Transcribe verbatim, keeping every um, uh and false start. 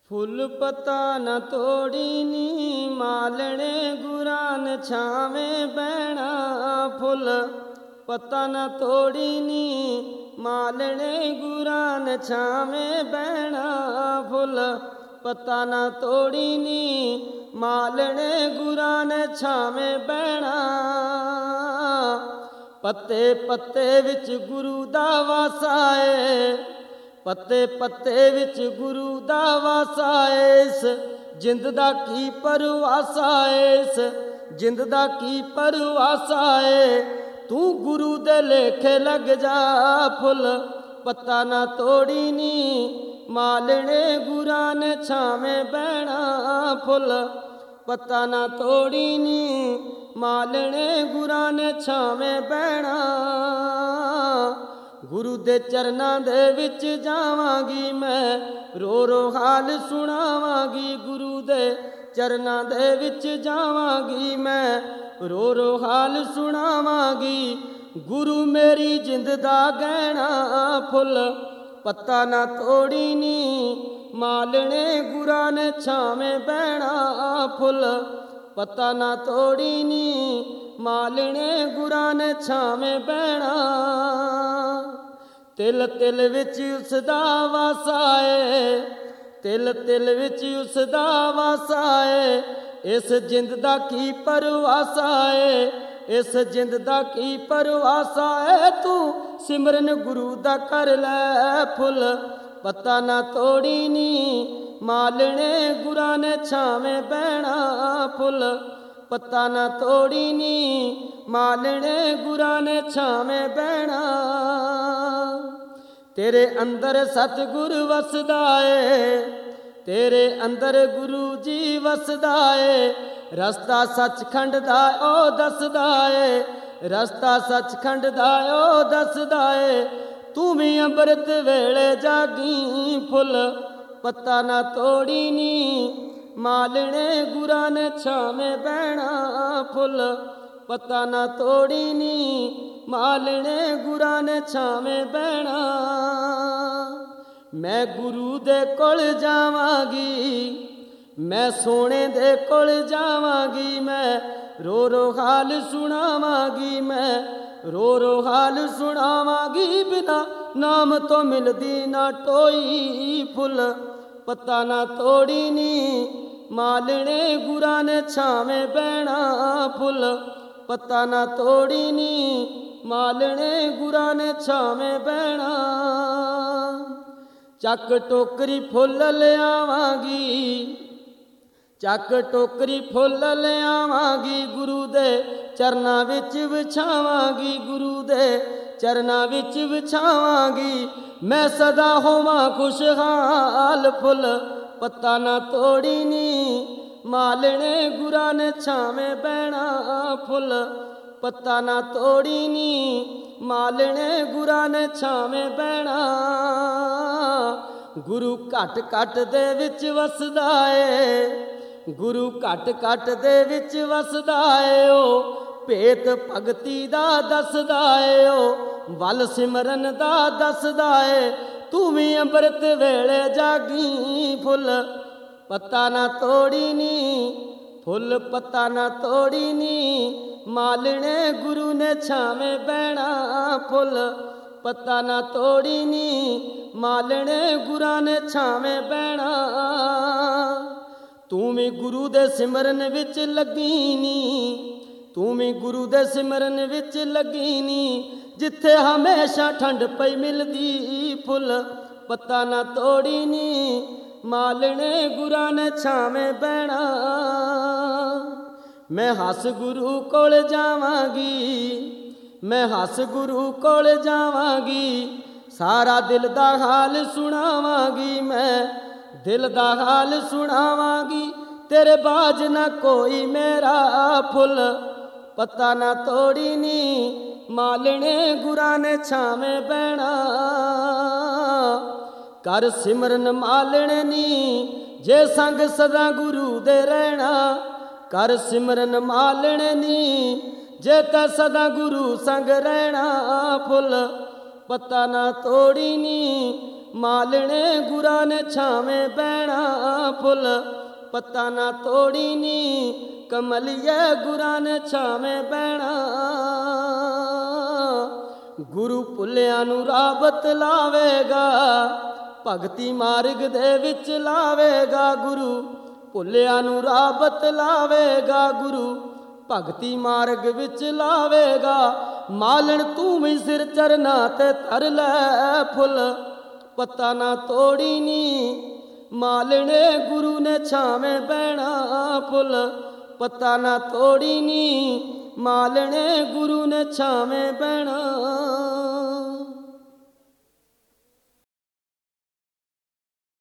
ਫੁੱਲ ਪਤਾ ਨਾ ਤੋੜੀ ਨੀ, ਮਾਲਣੇ ਗੁਰਾਂ ਨੇ ਛਾਵੇਂ ਬਹਿਣਾ। ਫੁੱਲ ਪਤਾ ਨਾ ਤੋੜੀ ਨੀ, ਮਾਲਣੇ ਗੁਰਾਂ ਨੇ ਛਾਵੇਂ ਬਹਿਣਾ। ਫੁੱਲ ਪਤਾ ਨਾ ਤੋੜੀ ਨੀ, ਮਾਲਣੇ ਗੁਰਾਂ ਨੇ ਛਾਵੇਂ ਬਹਿਣਾ। ਪੱਤੇ ਪੱਤੇ ਵਿੱਚ ਗੁਰੂ ਦਾ ਵਾਸਾ ਏ, ਪੱਤੇ ਪੱਤੇ ਵਿੱਚ ਗੁਰੂ ਦਾ ਵਾਸਾ ਏ। ਇਸ ਜਿੰਦ ਦਾ ਕੀ ਪਰਵਾਸਾ ਏ, ਇਸ ਜਿੰਦ ਦਾ ਕੀ ਪਰਵਾਸਾ ਏ। ਤੂੰ ਗੁਰੂ ਦੇ ਲੇਖੇ ਲੱਗ ਜਾ। ਫੁੱਲ ਪੱਤਾ ਨਾ ਤੋੜੀ ਨੀ, ਮਾਲਣੇ ਗੁਰਾਂ ਨੇ ਛਾਵੇਂ ਬਹਿਣਾ। ਫੁੱਲ ਪੱਤਾ ਨਾ ਤੋੜੀ ਨੀ, ਮਾਲਣੇ ਗੁਰਾਂ ਨੇ ਛਾਵੇਂ ਬਹਿਣਾ। ਗੁਰੂ ਦੇ ਚਰਨਾਂ ਦੇ ਵਿੱਚ ਜਾਵਾਂਗੀ ਮੈਂ, ਰੋ ਰੋ ਹਾਲ ਸੁਣਾਵਾਂਗੀ। ਗੁਰੂ ਦੇ ਚਰਨਾਂ ਦੇ ਵਿੱਚ ਜਾਵਾਂਗੀ ਮੈਂ, ਰੋ ਰੋ ਹਾਲ ਸੁਣਾਵਾਂਗੀ। ਗੁਰੂ ਮੇਰੀ ਜਿੰਦ ਦਾ ਗਹਿਣਾ। ਫੁੱਲ ਪੱਤਾ ਨਾ ਤੋੜੀ ਨੀ, ਮਾਲਣੇ ਗੁਰਾਂ ਨੇ ਛਾਵੇਂ ਬਹਿਣਾ। ਫੁੱਲ ਪੱਤਾ ਨਾ ਤੋੜੀ ਨੀ, ਮਾਲਣੇ ਗੁਰਾਂ ਨੇ ਛਾਵੇਂ ਬਹਿਣਾ। ਤਿਲ ਤਿਲ ਵਿੱਚ ਉਸ ਦਾ ਵਾਸਾ ਏ, ਤਿਲ ਤਿਲ ਵਿੱਚ ਉਸ ਦਾ ਵਾਸਾ ਏ। ਇਸ ਜਿੰਦ ਦਾ ਕੀ ਪਰਵਾਸਾ ਏ, ਇਸ ਜਿੰਦ ਦਾ ਕੀ ਪਰਵਾਸਾ ਏ। ਤੂੰ ਸਿਮਰਨ ਗੁਰੂ ਦਾ ਕਰ ਲੈ। ਫੁੱਲ ਪੱਤਾ ਨਾ ਤੋੜੀ ਨੀ, ਮਾਲਣੇ ਗੁਰਾਂ ਨੇ ਛਾਵੇਂ ਬਹਿਣਾ। ਫੁੱਲ ਪੱਤਾ ਨਾ ਤੋੜੀ ਨੀ, ਮਾਲਣੇ ਗੁਰਾਂ ਨੇ ਛਾਵੇਂ ਬਹਿਣਾ। ਤੇਰੇ ਅੰਦਰ ਸਤਿਗੁਰ ਵਸਦਾ ਏ, ਤੇਰੇ ਅੰਦਰ ਗੁਰੂ ਜੀ ਵਸਦਾ ਏ। ਰਸਤਾ ਸੱਚਖੰਡ ਦਾ ਉਹ ਦੱਸਦਾ ਏ, ਰਸਤਾ ਸੱਚਖੰਡ ਦਾ ਉਹ ਦੱਸਦਾ ਏ। ਤੂੰ ਵੀ ਅੰਮ੍ਰਿਤ ਵੇਲੇ ਜਾਗੀ। ਫੁੱਲ ਪੱਤਾ ਨਾ ਤੋੜੀ ਨੀ, ਮਾਲਣੇ ਗੁਰਾਂ ਨੇ ਛਾਵੇਂ ਬਹਿਣਾ। ਫੁੱਲ ਪੱਤਾ ਨਾ ਤੋੜੀ ਨੀ, ਮਾਲਣੇ ਗੁਰਾਂ ਨੇ ਛਾਵੇਂ ਬਹਿਣਾ। ਮੈਂ ਗੁਰੂ ਦੇ ਕੋਲ ਜਾਵਾਂਗੀ, ਮੈਂ ਸੋਹਣੇ ਦੇ ਕੋਲ ਜਾਵਾਂਗੀ। ਮੈਂ ਰੋ ਰੋ ਹਾਲ ਸੁਣਾਵਾਂਗੀ, ਮੈਂ ਰੋ ਰੋ ਹਾਲ ਸੁਣਾਵਾਂਗੀ। ਬਿਨਾ ਨਾਮ ਤੋਂ ਮਿਲਦੀ ਨਾ ਟੋਈ। ਫੁੱਲ ਪੱਤਾ ਨਾ ਤੋੜੀ ਨੀ, ਮਾਲਣੇ ਗੁਰਾਂ ਨੇ ਛਾਵੇਂ ਬਹਿਣਾ। ਫੁੱਲ ਪੱਤਾ ਨਾ ਤੋੜੀ ਨੀ, ਮਾਲਣੇ ਗੁਰਾਂ ਨੇ ਛਾਵੇਂ ਬਹਿਣਾ। ਚੱਕ ਟੋਕਰੀ ਫੁੱਲ ਲਿਆਵਾਂਗੀ, ਚੱਕ ਟੋਕਰੀ ਫੁੱਲ ਲਿਆਵਾਂਗੀ। ਗੁਰੂ ਦੇ ਚਰਨਾਂ ਵਿੱਚ ਵਿਛਾਵਾਂਗੀ, ਗੁਰੂ ਦੇ ਚਰਨਾਂ ਵਿੱਚ ਵਿਛਾਵਾਂਗੀ। ਮੈਂ ਸਦਾ ਹੋਵਾਂ ਖੁਸ਼ਹਾਲ। ਫੁੱਲ ਪੱਤਾ ਨਾ ਤੋੜੀ ਨੀ, ਮਾਲਣੇ ਗੁਰਾਂ ਨੇ ਛਾਵੇਂ ਬਹਿਣਾ। ਫੁੱਲ ਪੱਤਾ ਨਾ ਤੋੜੀ ਨੀ, ਮਾਲਣੇ ਗੁਰਾਂ ਨੇ ਛਾਵੇਂ ਬਹਿਣਾ। ਗੁਰੂ ਘਟ ਘਟ ਦੇ ਵਿੱਚ ਵਸਦਾ ਏ, ਗੁਰੂ ਘਟ ਘਟ ਦੇ ਵਿੱਚ ਵਸਦਾ ਏ। ਉਹ ਭੇਤ ਭਗਤੀ ਦਾ ਦੱਸਦਾ ਏ, ਉਹ ਵੱਲ ਸਿਮਰਨ ਦਾ ਦੱਸਦਾ ਏ। ਤੂੰ ਵੀ ਅੰਮ੍ਰਿਤ ਵੇਲੇ ਜਾਗੀ। ਫੁੱਲ ਪੱਤਾ ਨਾ ਤੋੜੀ ਨੀ, ਫੁੱਲ ਪੱਤਾ ਨਾ ਤੋੜੀ ਨੀ, ਮਾਲਣੇ ਗੁਰੂ ਨੇ ਛਾਵੇਂ ਬਹਿਣਾ। ਫੁੱਲ ਪੱਤਾ ਨਾ ਤੋੜੀ ਨੀ, ਮਾਲਣੇ ਗੁਰਾਂ ਨੇ ਛਾਵੇਂ ਬਹਿਣਾ। ਤੂੰ ਵੀ ਗੁਰੂ ਦੇ ਸਿਮਰਨ ਵਿੱਚ ਲੱਗੀ ਨੀ, ਤੂੰ ਵੀ ਗੁਰੂ ਦੇ ਸਿਮਰਨ ਵਿੱਚ ਲੱਗੀ ਨੀ। ਜਿੱਥੇ ਹਮੇਸ਼ਾ ਠੰਡ ਪਈ ਮਿਲਦੀ। ਫੁੱਲ ਪੱਤਾ ਨਾ ਤੋੜੀ ਨੀ, ਮਾਲਣੇ ਗੁਰਾਂ ਨੇ ਛਾਵੇਂ ਬਹਿਣਾ। ਮੈਂ ਹੱਸ ਗੁਰੂ ਕੋਲ ਜਾਵਾਂਗੀ, ਮੈਂ ਹੱਸ ਗੁਰੂ ਕੋਲ ਜਾਵਾਂਗੀ। ਸਾਰਾ ਦਿਲ ਦਾ ਹਾਲ ਸੁਣਾਵਾਂਗੀ, ਮੈਂ ਦਿਲ ਦਾ ਹਾਲ ਸੁਣਾਵਾਂਗੀ। ਤੇਰੇ ਬਾਝ ਨਾ ਕੋਈ ਮੇਰਾ। ਫੁੱਲ ਪੱਤਾ ਨਾ ਤੋੜੀ ਨੀ, ਮਾਲਣੇ ਗੁਰਾਂ ਨੇ ਛਾਵੇਂ ਬਹਿਣਾ। ਕਰ ਸਿਮਰਨ ਮਾਲਣੇ ਨੀ, ਜੇ ਸੰਗ ਸਦਾ ਗੁਰੂ ਦੇ ਰਹਿਣਾ। ਕਰ ਸਿਮਰਨ ਮਾਲਣੇ ਨੀ, ਜੇ ਤਾਂ ਸਦਾ ਗੁਰੂ ਸੰਗ ਰਹਿਣਾ। ਫੁੱਲ ਪੱਤਾ ਨਾ ਤੋੜੀ ਨੀ, ਮਾਲਣੇ ਗੁਰਾਂ ਨੇ ਛਾਵੇਂ ਬਹਿਣਾ ਫੁੱਲ ਪੱਤਾ ਨਾ ਤੋੜੀ ਨੀ ਕਮਲੀਏ ਗੁਰਾਂ ਨੇ ਛਾਵੇਂ ਬਹਿਣਾ ਗੁਰੂ ਭੁੱਲਿਆਂ ਨੂੰ ਰਾਹ ਬਤਲਾਵੇਗਾ ਭਗਤੀ ਮਾਰਗ ਦੇ ਵਿੱਚ ਲਾਵੇਗਾ ਗੁਰੂ ਭੁੱਲਿਆਂ ਨੂੰ ਰਾਹ ਬਤਲਾਵੇਗਾ ਗੁਰੂ ਭਗਤੀ ਮਾਰਗ ਵਿੱਚ ਲਾਵੇਗਾ ਮਾਲਣ ਤੂੰ ਵੀ ਸਿਰ ਚਰਨਾਂ ਤੇ ਧਰ ਲੈ ਫੁੱਲ ਪੱਤਾ ਨਾ ਤੋੜੀ ਨੀ ਮਾਲਣੇ ਗੁਰੂ ਨੇ ਛਾਵੇਂ ਬਹਿਣਾ ਫੁੱਲ ਪੱਤਾ ਨਾ ਤੋੜੀ ਨੀ ਮਾਲਣੇ ਗੁਰੂ ਨੇ ਛਾਵੇਂ ਬਹਿਣਾ